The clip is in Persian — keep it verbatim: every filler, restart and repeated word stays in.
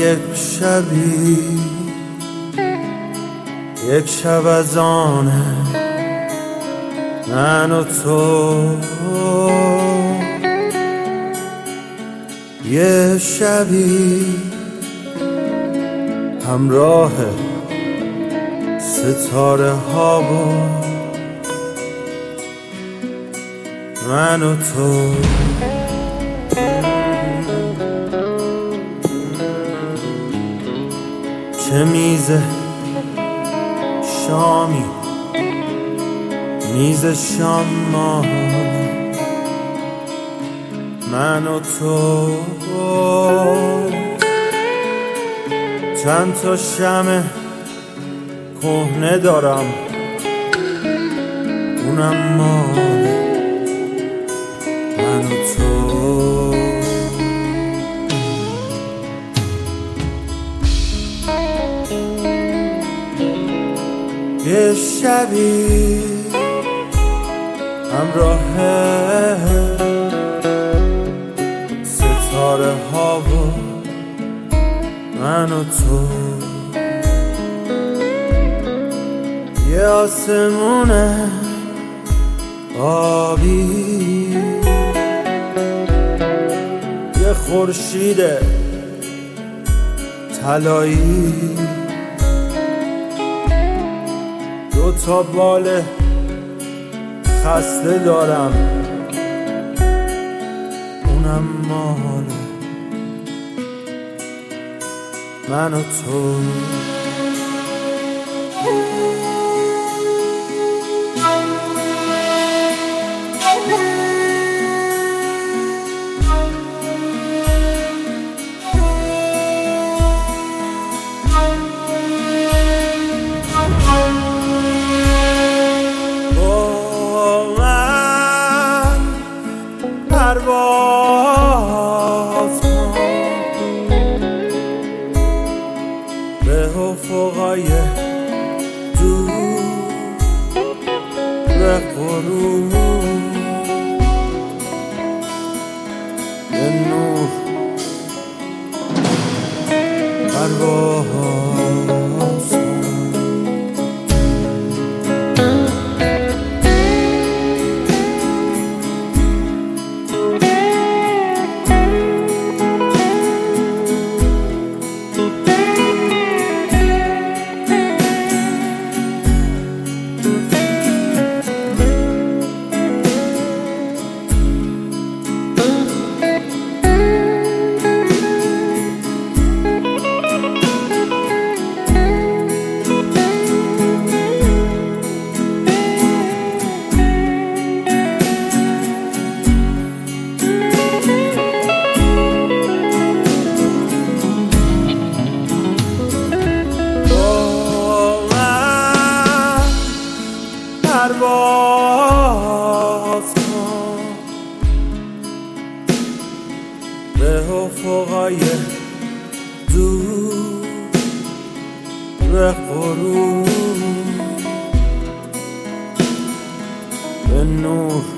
یک شبی، یک شب از آنه من و تو، یه شبی همراه ستاره ها با من و تو. چه میز شامی، میز شام ما، من و تو. چند تا شمع کهنه دارم، اونم مال من و تو. یه شبی همراه ستاره ها و من و تو، یه آسمون آبی، یه خورشید طلایی، دو تا بال خسته دارم، اونم مال من و تو. پرواز کن به افقای دور و غروب، به نور پرواز کن. پرواز کن به افقای دور و غروب، به نور